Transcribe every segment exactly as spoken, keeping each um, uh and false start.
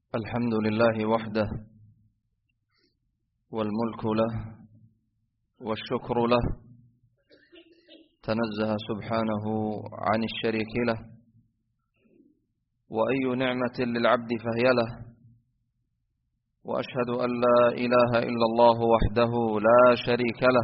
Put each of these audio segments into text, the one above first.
الحمد لله وحده، والملك له والشكر له، تنزه سبحانه عن الشريك له، وأي نعمة للعبد فهي له. وأشهد أن لا إله إلا الله وحده لا شريك له،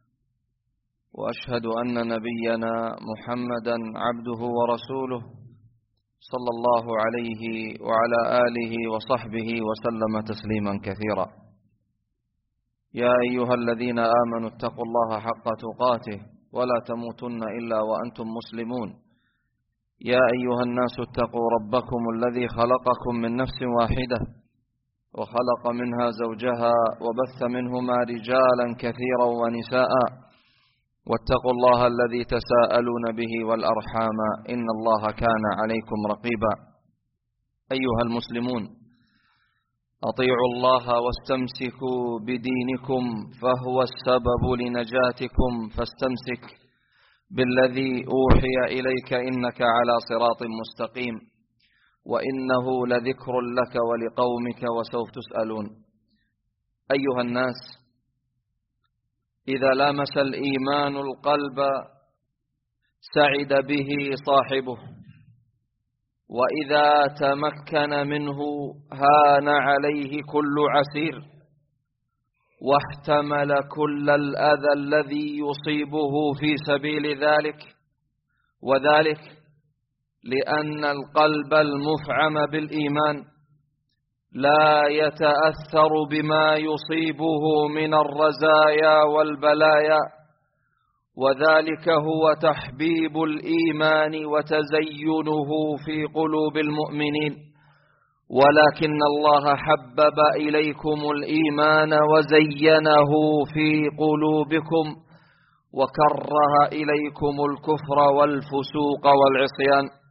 وأشهد أن نبينا محمدا عبده ورسوله صلى الله عليه وعلى آله وصحبه وسلم تسليما كثيرا. يا أيها الذين آمنوا اتقوا الله حق تقاته ولا تموتن إلا وأنتم مسلمون. يا أيها الناس اتقوا ربكم الذي خلقكم من نفس واحدة وخلق منها زوجها وبث منهما رجالا كثيرا ونساء، واتقوا الله الذي تساءلون به والأرحام إن الله كان عليكم رقيبا. أيها المسلمون، أطيعوا الله واستمسكوا بدينكم فهو السبب لنجاتكم، فاستمسك بالذي أوحي إليك إنك على صراط مستقيم، وإنه لذكر لك ولقومك وسوف تسألون. أيها الناس، إذا لامس الإيمان القلب سعد به صاحبه، وإذا تمكن منه هان عليه كل عسير، واحتمل كل الأذى الذي يصيبه في سبيل ذلك، وذلك لأن القلب المفعم بالإيمان لا يتأثر بما يصيبه من الرزايا والبلايا، وذلك هو تحبيب الإيمان وتزينه في قلوب المؤمنين. ولكن الله حبب إليكم الإيمان وزينه في قلوبكم، وكره إليكم الكفر والفسوق والعصيان،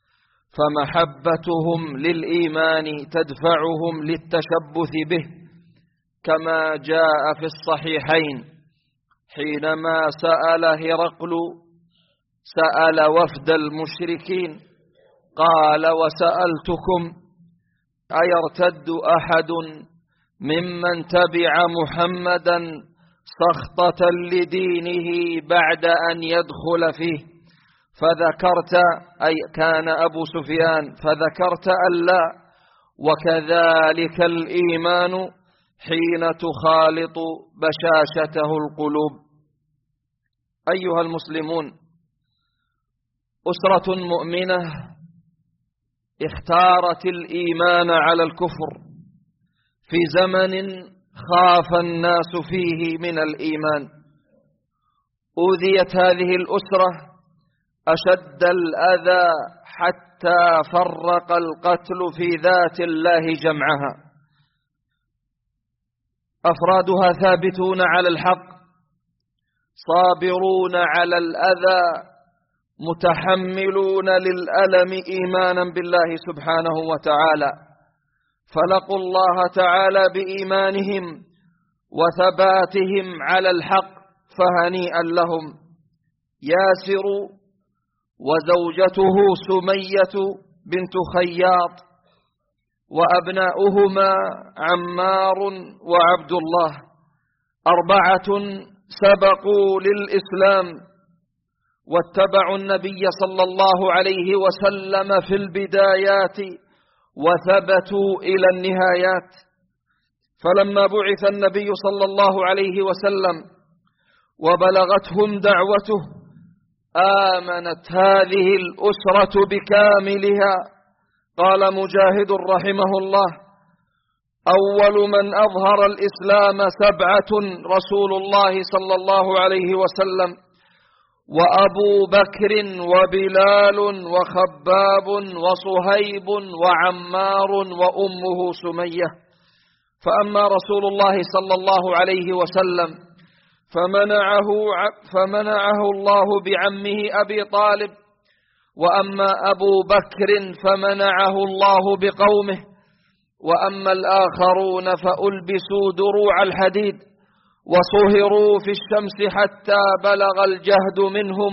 فمحبتهم للإيمان تدفعهم للتشبث به، كما جاء في الصحيحين حينما سأل هرقل سأل وفد المشركين قال: وسألتكم أيرتد أحد ممن تبع محمدا سخطة لدينه بعد أن يدخل فيه؟ فذكرت، أي كان أبو سفيان، فذكرت أن لا، وكذلك الإيمان حين تخالط بشاشته القلوب. أيها المسلمون، أسرة مؤمنة اختارت الإيمان على الكفر في زمن خاف الناس فيه من الإيمان. أوذيت هذه الأسرة أشد الأذى حتى فرق القتل في ذات الله جمعها. أفرادها ثابتون على الحق، صابرون على الأذى، متحملون للألم إيمانا بالله سبحانه وتعالى، فلقوا الله تعالى بإيمانهم وثباتهم على الحق، فهنيئا لهم. ياسر وزوجته سمية بنت خياط، وأبناؤهما عمار وعبد الله، أربعة سبقوا للإسلام واتبعوا النبي صلى الله عليه وسلم في البدايات وثبتوا إلى النهايات. فلما بعث النبي صلى الله عليه وسلم وبلغتهم دعوته آمنت هذه الأسرة بكاملها. قال مجاهد رحمه الله: أول من أظهر الإسلام سبعة: رسول الله صلى الله عليه وسلم، وأبو بكر وبلال وخباب وصهيب وعمار وأمه سمية. فأما رسول الله صلى الله عليه وسلم فمنعه, فمنعه الله بعمه أبي طالب، وأما أبو بكر فمنعه الله بقومه، وأما الآخرون فألبسوا دروع الحديد وصهروا في الشمس حتى بلغ الجهد منهم.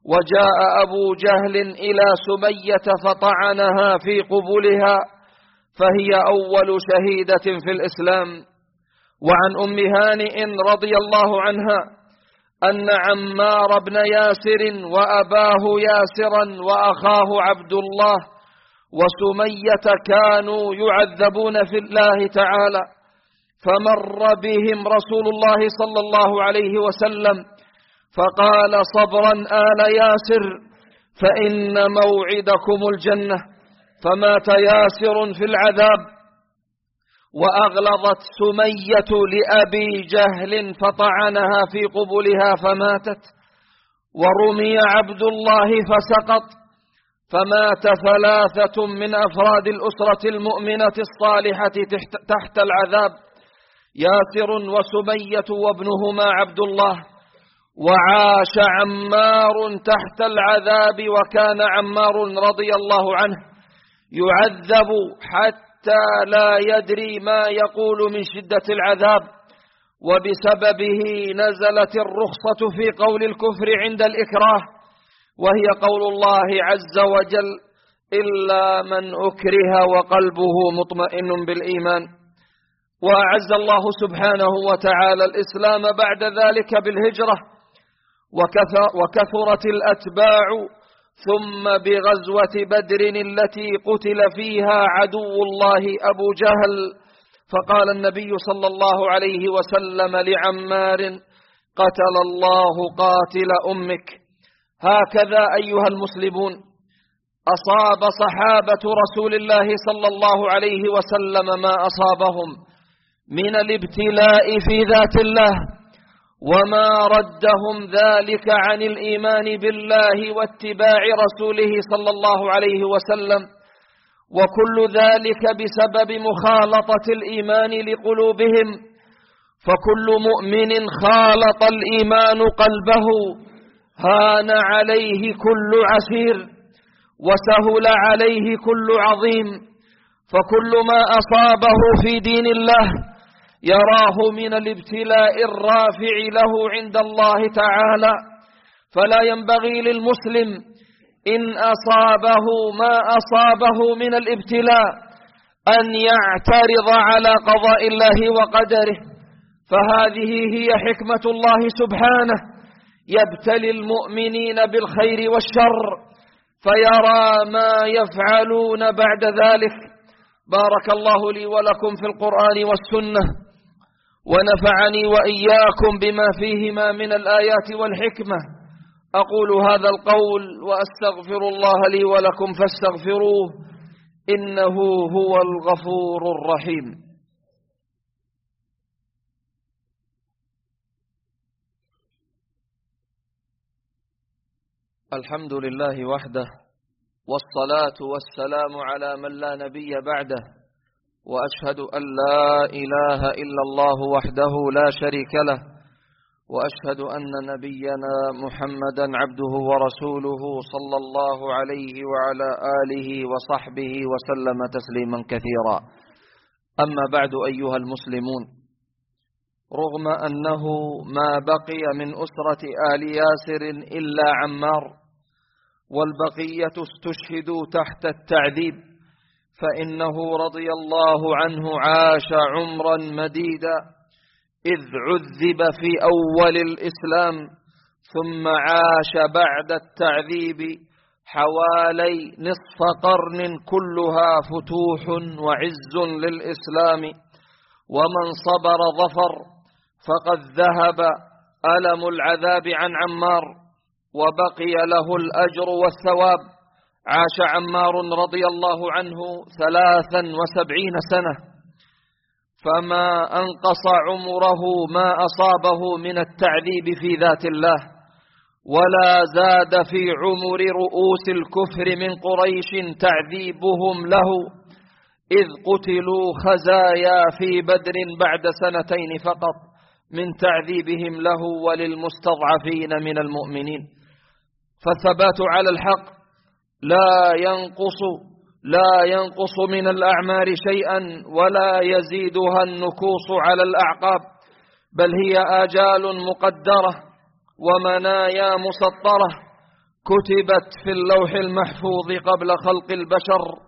وجاء أبو جهل إلى سمية فطعنها في قبلها فهي أول شهيدة في الإسلام. وعن أم هانئ رضي الله عنها أن عمار بن ياسر وأباه ياسرا وأخاه عبد الله وسمية كانوا يعذبون في الله تعالى، فمر بهم رسول الله صلى الله عليه وسلم فقال: صبرا آل ياسر فإن موعدكم الجنة. فمات ياسر في العذاب، وأغلظت سمية لأبي جهل فطعنها في قبلها فماتت، ورمي عبد الله فسقط، فمات ثلاثة من أفراد الأسرة المؤمنة الصالحة تحت العذاب: ياسر وسمية وابنهما عبد الله. وعاش عمار تحت العذاب، وكان عمار رضي الله عنه يعذب حتى لا يدري ما يقول من شدة العذاب، وبسببه نزلت الرخصة في قول الكفر عند الإكراه، وهي قول الله عز وجل: إلا من أكره وقلبه مطمئن بالإيمان. وأعز الله سبحانه وتعالى الإسلام بعد ذلك بالهجرة، وكثرت الأتباع، ثم بغزوة بدر التي قتل فيها عدو الله أبو جهل، فقال النبي صلى الله عليه وسلم لعمار: قتل الله قاتل أمك. هكذا أيها المسلمون أصاب صحابة رسول الله صلى الله عليه وسلم ما أصابهم من الابتلاء في ذات الله، وما ردهم ذلك عن الإيمان بالله واتباع رسوله صلى الله عليه وسلم، وكل ذلك بسبب مخالطة الإيمان لقلوبهم. فكل مؤمن خالط الإيمان قلبه هان عليه كل عسير، وسهل عليه كل عظيم. فكل ما أصابه في دين الله يراه من الابتلاء الرافع له عند الله تعالى، فلا ينبغي للمسلم إن أصابه ما أصابه من الابتلاء أن يعترض على قضاء الله وقدره، فهذه هي حكمة الله سبحانه، يبتلي المؤمنين بالخير والشر فيرى ما يفعلون بعد ذلك. بارك الله لي ولكم في القرآن والسنة، ونفعني وإياكم بما فيهما من الآيات والحكمة. أقول هذا القول وأستغفر الله لي ولكم فاستغفروه، إنه هو الغفور الرحيم. الحمد لله وحده، والصلاة والسلام على من لا نبي بعده، وأشهد أن لا إله إلا الله وحده لا شريك له، وأشهد أن نبينا محمدا عبده ورسوله صلى الله عليه وعلى آله وصحبه وسلم تسليما كثيرا. أما بعد أيها المسلمون، رغم أنه ما بقي من أسرة آل ياسر إلا عمار، والبقية استشهدوا تحت التعذيب، فإنه رضي الله عنه عاش عمرا مديدا، إذ عذب في أول الإسلام، ثم عاش بعد التعذيب حوالي نصف قرن كلها فتوح وعز للإسلام، ومن صبر ظفر، فقد ذهب ألم العذاب عن عمار وبقي له الأجر والثواب. عاش عمار رضي الله عنه ثلاثا وسبعين سنة، فما أنقص عمره ما أصابه من التعذيب في ذات الله، ولا زاد في عمر رؤوس الكفر من قريش تعذيبهم له، إذ قتلوا خزايا في بدر بعد سنتين فقط من تعذيبهم له وللمستضعفين من المؤمنين. فالثبات على الحق لا ينقص لا ينقص من الأعمار شيئا، ولا يزيدها النكوص على الأعقاب، بل هي آجال مقدرة ومنايا مسطرة كتبت في اللوح المحفوظ قبل خلق البشر،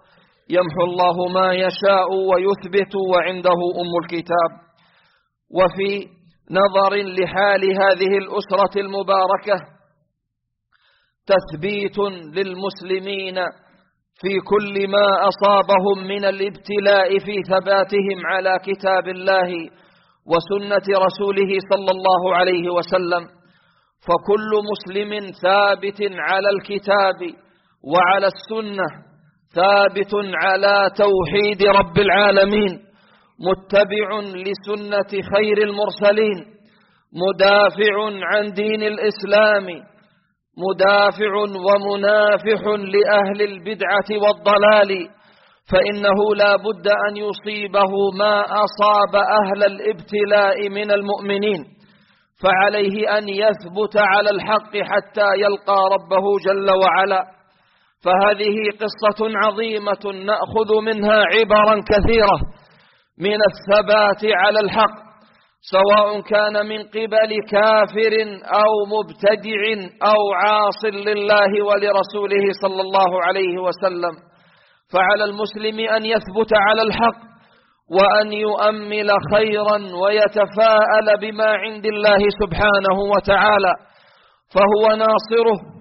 يمحو الله ما يشاء ويثبت وعنده أم الكتاب. وفي نظر لحال هذه الأسرة المباركة تثبيت للمسلمين في كل ما أصابهم من الابتلاء في ثباتهم على كتاب الله وسنة رسوله صلى الله عليه وسلم، فكل مسلم ثابت على الكتاب وعلى السنة، ثابت على توحيد رب العالمين، متبع لسنة خير المرسلين، مدافع عن دين الإسلام، مدافع ومنافح لأهل البدعة والضلال، فإنه لا بد أن يصيبه ما أصاب أهل الابتلاء من المؤمنين، فعليه أن يثبت على الحق حتى يلقى ربه جل وعلا. فهذه قصة عظيمة نأخذ منها عبرا كثيرة من الثبات على الحق، سواء كان من قبل كافر أو مبتدع أو عاص لله ولرسوله صلى الله عليه وسلم. فعلى المسلم أن يثبت على الحق وأن يؤمل خيرا ويتفاءل بما عند الله سبحانه وتعالى، فهو ناصره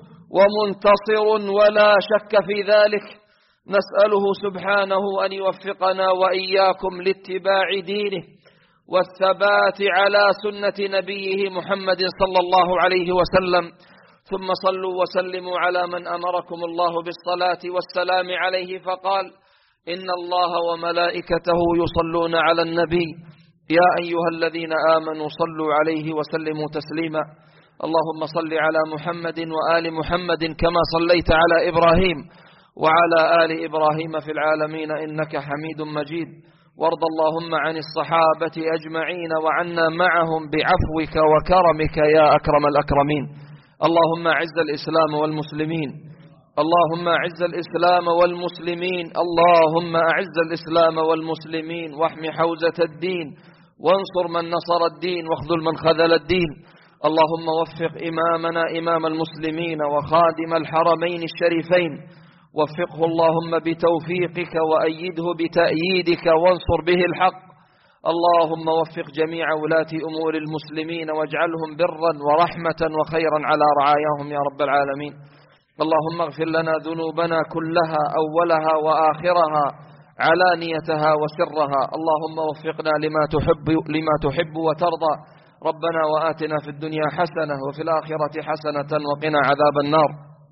ومنتصر ولا شك في ذلك. نسأله سبحانه أن يوفقنا وإياكم لاتباع دينه والثبات على سنة نبيه محمد صلى الله عليه وسلم. ثم صلوا وسلموا على من أمركم الله بالصلاة والسلام عليه فقال: إن الله وملائكته يصلون على النبي يا أيها الذين آمنوا صلوا عليه وسلموا تسليما. اللهم صل على محمد وآل محمد كما صليت على إبراهيم وعلى آل إبراهيم في العالمين إنك حميد مجيد. وارض اللهم عن الصحابة أجمعين وعنا معهم بعفوك وكرمك يا أكرم الأكرمين. اللهم أعز الإسلام والمسلمين، اللهم أعز الإسلام والمسلمين، اللهم أعز الإسلام والمسلمين، واحم حوزة الدين، وانصر من نصر الدين، واخذل من خذل الدين. اللهم وفق إمامنا إمام المسلمين وخادم الحرمين الشريفين، وفقه اللهم بتوفيقك وأيده بتأييدك وانصر به الحق. اللهم وفق جميع ولاة أمور المسلمين واجعلهم برا ورحمة وخيرا على رعاياهم يا رب العالمين. اللهم اغفر لنا ذنوبنا كلها أولها وآخرها علانيتها وسرها. اللهم وفقنا لما تحب, لما تحب وترضى. ربنا وآتنا في الدنيا حسنة وفي الآخرة حسنة وقنا عذاب النار.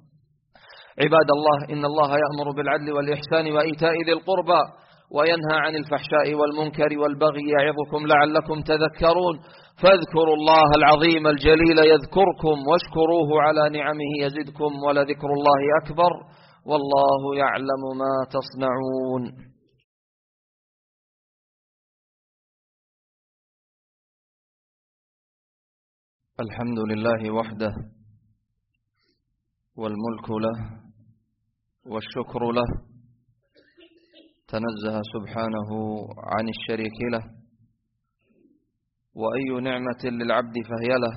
عباد الله، إن الله يأمر بالعدل والإحسان وإيتاء ذي القربى وينهى عن الفحشاء والمنكر والبغي يعظكم لعلكم تذكرون. فاذكروا الله العظيم الجليل يذكركم واشكروه على نعمه يزدكم ولذكر الله أكبر والله يعلم ما تصنعون. الحمد لله وحده والملك له والشكر له، تنزه سبحانه عن الشريك له، وأي نعمة للعبد فهي له.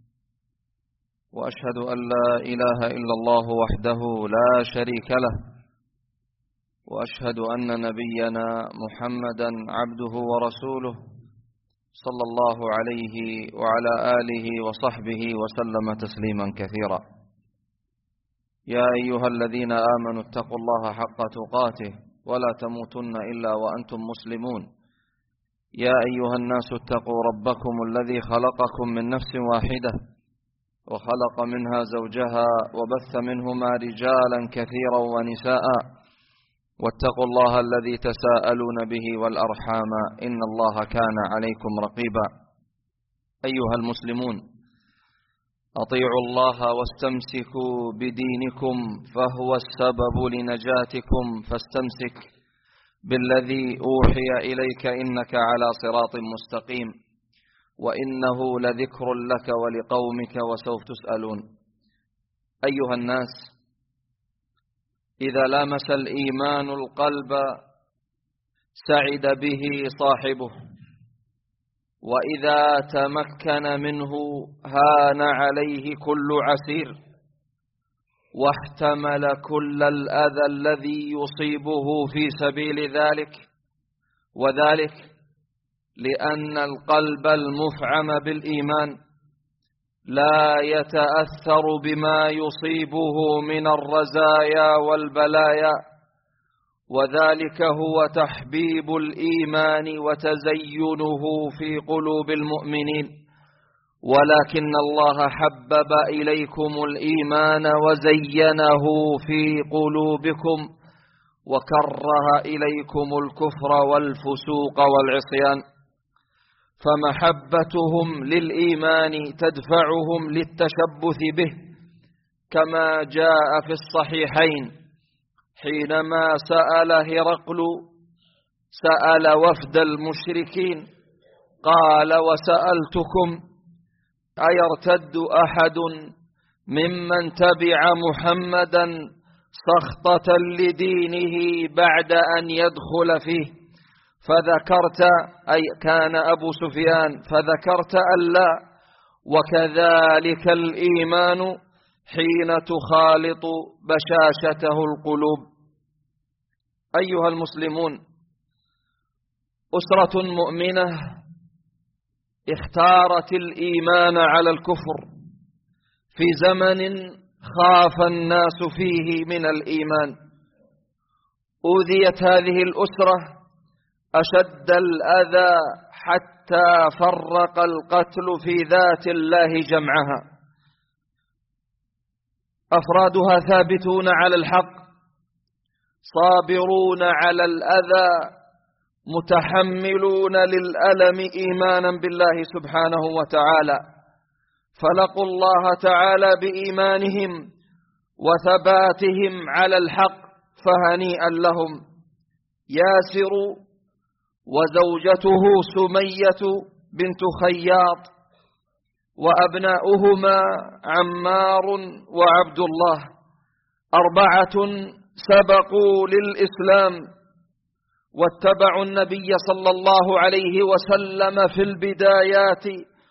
وأشهد أن لا إله إلا الله وحده لا شريك له، وأشهد أن نبينا محمدا عبده ورسوله صلى الله عليه وعلى آله وصحبه وسلم تسليما كثيرا. يا أيها الذين آمنوا اتقوا الله حق تقاته ولا تموتن إلا وأنتم مسلمون. يا أيها الناس اتقوا ربكم الذي خلقكم من نفس واحدة وخلق منها زوجها وبث منهما رجالا كثيرا ونساء، واتقوا الله الذي تساءلون به والأرحام إن الله كان عليكم رقيبا. أيها المسلمون، أطيعوا الله واستمسكوا بدينكم فهو السبب لنجاتكم، فاستمسك بالذي أوحي إليك إنك على صراط مستقيم، وإنه لذكر لك ولقومك وسوف تسألون. أيها الناس، إذا لامس الإيمان القلب سعد به صاحبه، وإذا تمكن منه هان عليه كل عسير، واحتمل كل الأذى الذي يصيبه في سبيل ذلك، وذلك لأن القلب المفعم بالإيمان لا يتأثر بما يصيبه من الرزايا والبلايا، وذلك هو تحبيب الإيمان وتزينه في قلوب المؤمنين. ولكن الله حبب إليكم الإيمان وزينه في قلوبكم وكره إليكم الكفر والفسوق والعصيان، فمحبتهم للإيمان تدفعهم للتشبث به، كما جاء في الصحيحين حينما سأل هرقل سأل وفد المشركين قال: وسألتكم أيرتد أحد ممن تبع محمدا سخطة لدينه بعد أن يدخل فيه؟ فذكرت، أي كان أبو سفيان، فذكرت أن لا، وكذلك الإيمان حين تخالط بشاشته القلوب. أيها المسلمون، أسرة مؤمنة اختارت الإيمان على الكفر في زمن خاف الناس فيه من الإيمان. أوذيت هذه الأسرة أشد الأذى حتى فرق القتل في ذات الله جمعها. أفرادها ثابتون على الحق، صابرون على الأذى، متحملون للألم إيمانا بالله سبحانه وتعالى، فلقوا الله تعالى بإيمانهم وثباتهم على الحق، فهنيئا لهم. ياسر وزوجته سمية بنت خياط وأبناؤهما عمار وعبد الله، أربعة سبقوا للإسلام واتبعوا النبي صلى الله عليه وسلم في البدايات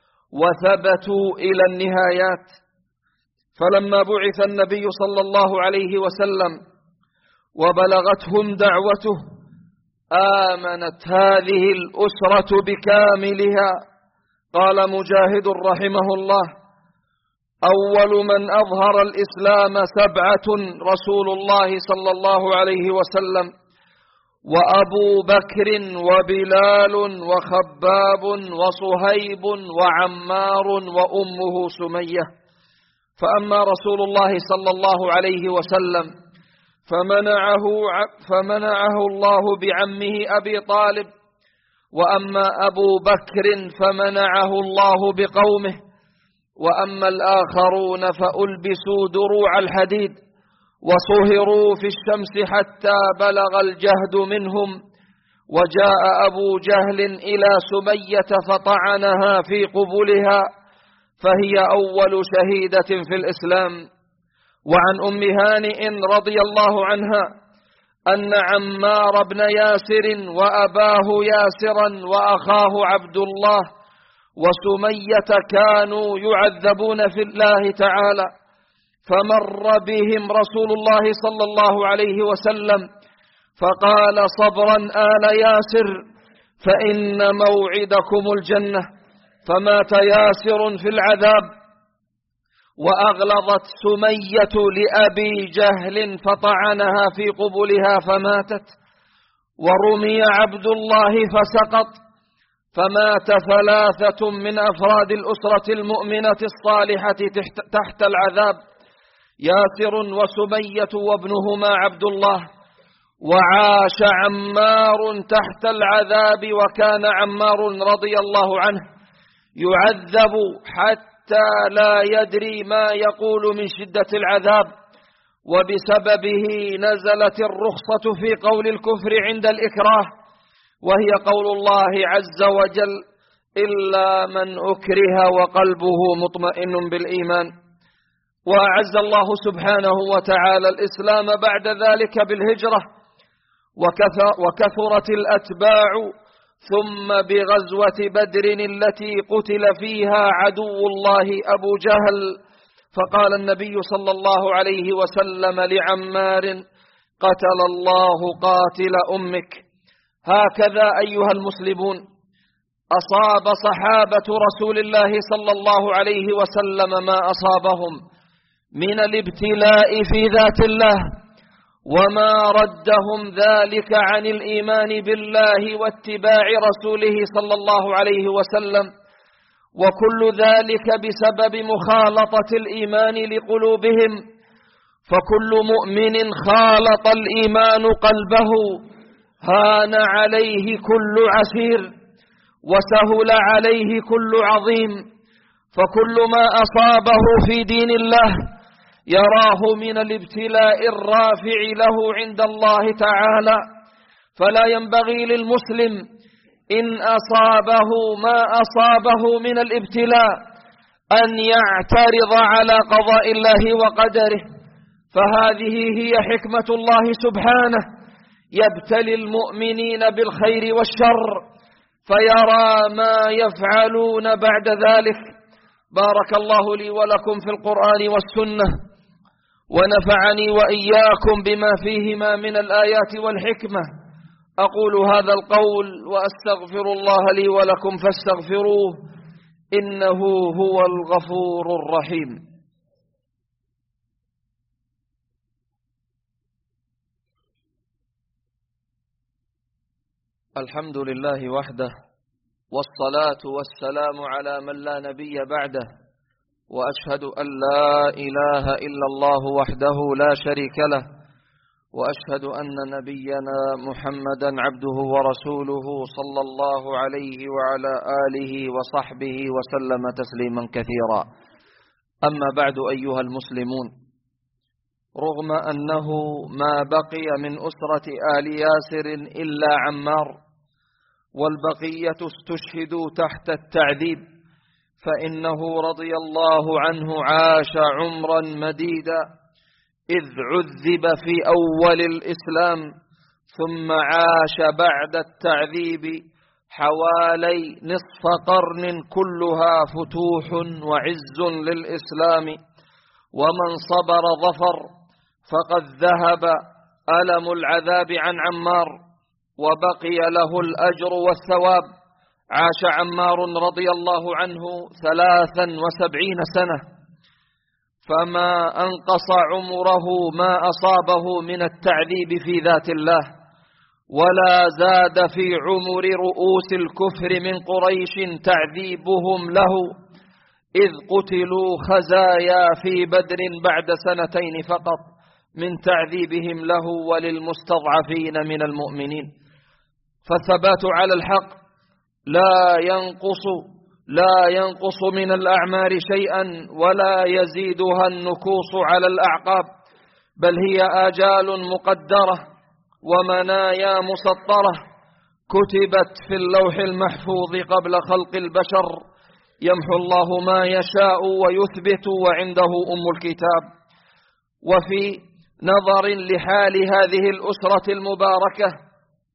وثبتوا إلى النهايات. فلما بعث النبي صلى الله عليه وسلم وبلغتهم دعوته آمنت هذه الأسرة بكاملها. قال مجاهد رحمه الله: أول من أظهر الإسلام سبعة: رسول الله صلى الله عليه وسلم، وأبو بكر وبلال وخباب وصهيب وعمار وأمه سمية. فأما رسول الله صلى الله عليه وسلم فمنعه, فمنعه الله بعمه أبي طالب، وأما أبو بكر فمنعه الله بقومه، وأما الآخرون فألبسوا دروع الحديد وصهروا في الشمس حتى بلغ الجهد منهم. وجاء أبو جهل إلى سمية فطعنها في قبلها، فهي أول شهيدة في الإسلام. وعن أم هانئ رضي الله عنها أن عمار بن ياسر وأباه ياسرا وأخاه عبد الله وسمية كانوا يعذبون في الله تعالى، فمر بهم رسول الله صلى الله عليه وسلم فقال: صبرا آل ياسر فإن موعدكم الجنة. فمات ياسر في العذاب، وأغلظت سمية لأبي جهل فطعنها في قبلها فماتت، ورمي عبد الله فسقط، فمات ثلاثة من أفراد الأسرة المؤمنة الصالحة تحت العذاب: ياسر وسمية وابنهما عبد الله. وعاش عمار تحت العذاب، وكان عمار رضي الله عنه يعذب حتى لا يدري ما يقول من شدة العذاب، وبسببه نزلت الرخصة في قول الكفر عند الإكراه، وهي قول الله عز وجل: إلا من أكره وقلبه مطمئن بالإيمان. وأعز الله سبحانه وتعالى الإسلام بعد ذلك بالهجرة، وكثرت الأتباع، ثم بغزوة بدر التي قتل فيها عدو الله أبو جهل، فقال النبي صلى الله عليه وسلم لعمار: قتل الله قاتل أمك. هكذا أيها المسلمون أصاب صحابة رسول الله صلى الله عليه وسلم ما أصابهم من الابتلاء في ذات الله، وما ردهم ذلك عن الإيمان بالله واتباع رسوله صلى الله عليه وسلم، وكل ذلك بسبب مخالطة الإيمان لقلوبهم. فكل مؤمن خالط الإيمان قلبه هان عليه كل عسير وسهل عليه كل عظيم، فكل ما أصابه في دين الله يراه من الابتلاء الرافع له عند الله تعالى. فلا ينبغي للمسلم إن أصابه ما أصابه من الابتلاء أن يعترض على قضاء الله وقدره، فهذه هي حكمة الله سبحانه، يبتلي المؤمنين بالخير والشر فيرى ما يفعلون بعد ذلك. بارك الله لي ولكم في القرآن والسنة، ونفعني وإياكم بما فيهما من الآيات والحكمة. أقول هذا القول وأستغفر الله لي ولكم فاستغفروه إنه هو الغفور الرحيم. الحمد لله وحده، والصلاة والسلام على من لا نبي بعده، وأشهد أن لا إله إلا الله وحده لا شريك له، وأشهد أن نبينا محمدا عبده ورسوله صلى الله عليه وعلى آله وصحبه وسلم تسليما كثيرا. أما بعد أيها المسلمون، رغم أنه ما بقي من أسرة آل ياسر إلا عمار، والبقية استشهدوا تحت التعذيب، فإنه رضي الله عنه عاش عمرا مديدا إذ عذب في أول الإسلام، ثم عاش بعد التعذيب حوالي نصف قرن كلها فتوح وعز للإسلام، ومن صبر ظفر، فقد ذهب ألم العذاب عن عمار وبقي له الأجر والثواب. عاش عمار رضي الله عنه ثلاثا وسبعين سنة، فما أنقص عمره ما أصابه من التعذيب في ذات الله، ولا زاد في عمر رؤوس الكفر من قريش تعذيبهم له، إذ قتلوا خزايا في بدر بعد سنتين فقط من تعذيبهم له وللمستضعفين من المؤمنين. فالثبات على الحق لا ينقص لا ينقص من الأعمار شيئا، ولا يزيدها النكوص على الأعقاب، بل هي آجال مقدرة ومنايا مسطرة كتبت في اللوح المحفوظ قبل خلق البشر، يمحو الله ما يشاء ويثبت وعنده أم الكتاب. وفي نظر لحال هذه الأسرة المباركة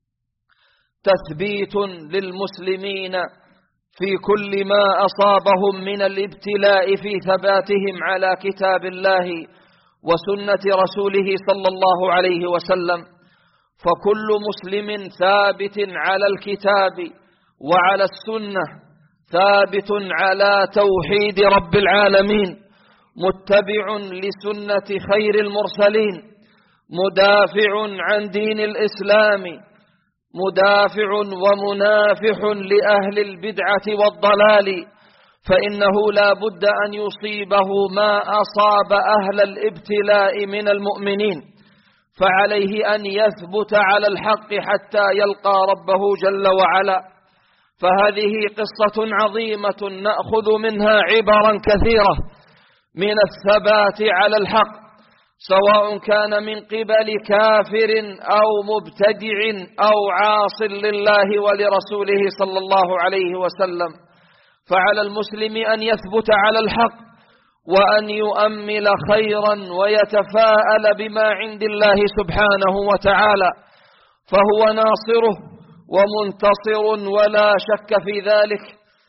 تثبيت للمسلمين في كل ما أصابهم من الابتلاء في ثباتهم على كتاب الله وسنة رسوله صلى الله عليه وسلم، فكل مسلم ثابت على الكتاب وعلى السنة، ثابت على توحيد رب العالمين، متبع لسنة خير المرسلين، مدافع عن دين الإسلام، مدافع ومنافح لأهل البدعة والضلال، فإنه لا بد أن يصيبه ما أصاب أهل الابتلاء من المؤمنين، فعليه أن يثبت على الحق حتى يلقى ربه جل وعلا. فهذه قصة عظيمة نأخذ منها عبرا كثيرة من الثبات على الحق، سواء كان من قبل كافر أو مبتدع أو عاص لله ولرسوله صلى الله عليه وسلم. فعلى المسلم أن يثبت على الحق وأن يؤمل خيرا ويتفاءل بما عند الله سبحانه وتعالى، فهو ناصره ومنتصر ولا شك في ذلك.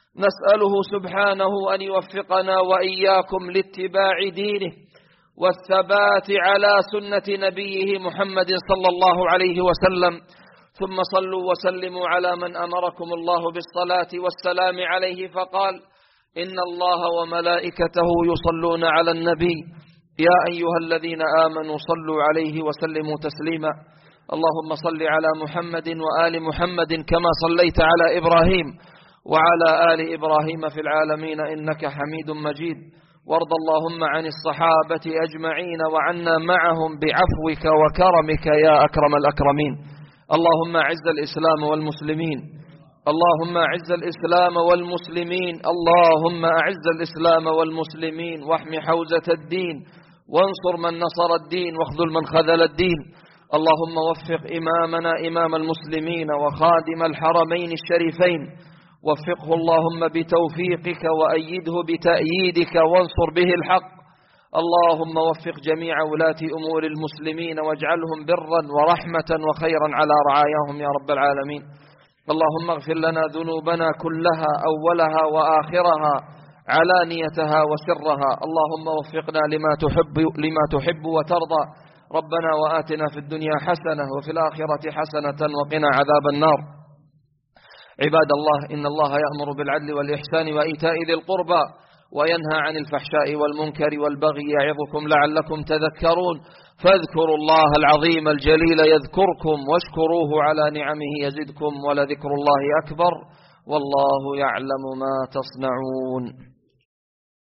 نسأله سبحانه أن يوفقنا وإياكم لاتباع دينه والثبات على سنة نبيه محمد صلى الله عليه وسلم. ثم صلوا وسلموا على من أمركم الله بالصلاة والسلام عليه فقال: إن الله وملائكته يصلون على النبي يا أيها الذين آمنوا صلوا عليه وسلموا تسليما. اللهم صل على محمد وآل محمد كما صليت على إبراهيم وعلى آل إبراهيم في العالمين إنك حميد مجيد. وارض اللهم عن الصحابة أجمعين وعنا معهم بعفوك وكرمك يا أكرم الأكرمين. اللهم أعز الإسلام والمسلمين اللهم أعز الإسلام والمسلمين اللهم أعز الإسلام والمسلمين واحم حوزة الدين وانصر من نصر الدين واخذل من خذل الدين. اللهم وفق إمامنا إمام المسلمين وخادم الحرمين الشريفين، وفقه اللهم بتوفيقك وأيده بتأييدك وانصر به الحق. اللهم وفق جميع ولاة أمور المسلمين واجعلهم برا ورحمة وخيرا على رعاياهم يا رب العالمين. اللهم اغفر لنا ذنوبنا كلها أولها وآخرها علانيتها وسرها. اللهم وفقنا لما تحب, لما تحب وترضى. ربنا وآتنا في الدنيا حسنة وفي الآخرة حسنة وقنا عذاب النار. عباد الله، إن الله يأمر بالعدل والإحسان وإيتاء ذي القربى وينهى عن الفحشاء والمنكر والبغي يعظكم لعلكم تذكرون. فاذكروا الله العظيم الجليل يذكركم واشكروه على نعمه يزدكم ولذكر الله أكبر والله يعلم ما تصنعون.